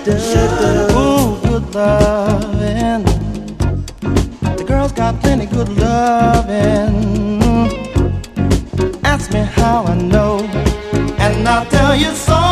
Ooh, good loving. The girls got plenty good loving. Ask me how I know, and I'll tell you so.